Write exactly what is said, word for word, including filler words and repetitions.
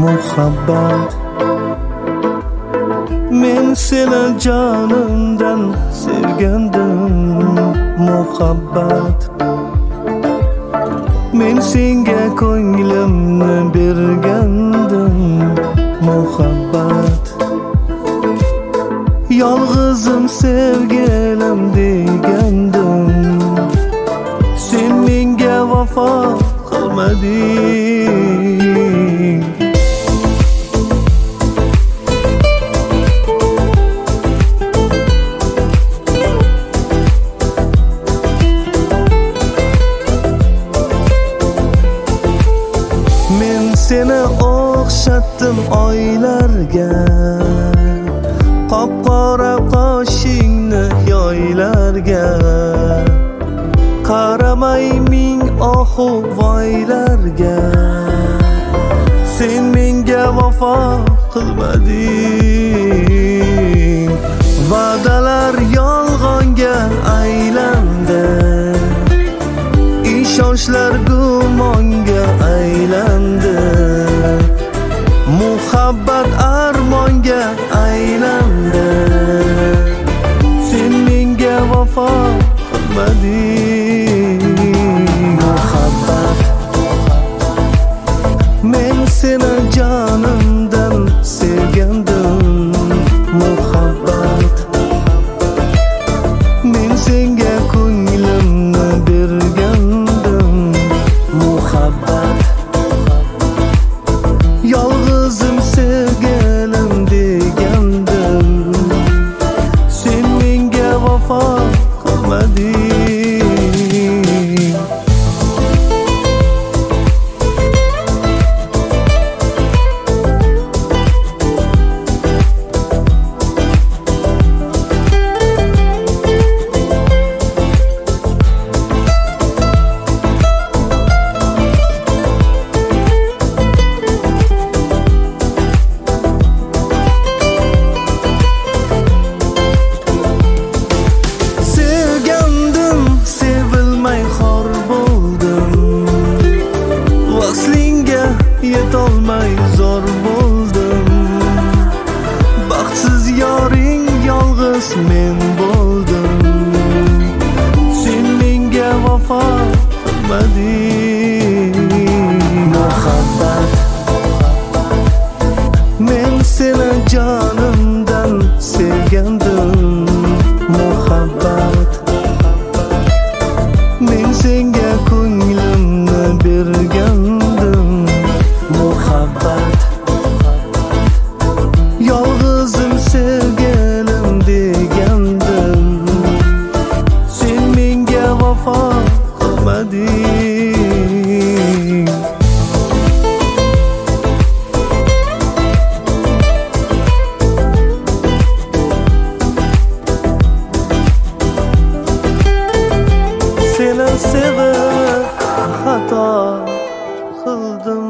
muhabbat. Men seni canımdan sevgandim muhabbat. Men senga ko'nglimni bergandim muhabbat. Yolg'izim sevgilim degandim, sen menga vafo qilmading. Men seni o'xshatdim oylarga, qop-qora qoshingni yoylarga. Qaramay ming ohu voylarga, sen menga vafo qilmading. Va'dalar yolg'onga aylandi, ishonchlar gumonga aylandi. Muhabbat armonga aylandi, sen menga vafo qilmading. Muhabbat, men seni canımdan sevgandim muhabbat. Men senga ko'nglimni bergandim muhabbat. Yolg'izim sevgilim degandim, sen menga vafo qilmading. Yetolmay zor bo'ldim, baxtsiz yoring yolg'iz men bo'ldim. Sen menga vafo qilmading. Muhabbat, men seni canımdan sevgandim muhabbat. Men senga ko'nglimni bergandim muhabbat. Yolg'izim sevgilim degandim, sen menga vafo qilmading. Seni sevib xato qildim.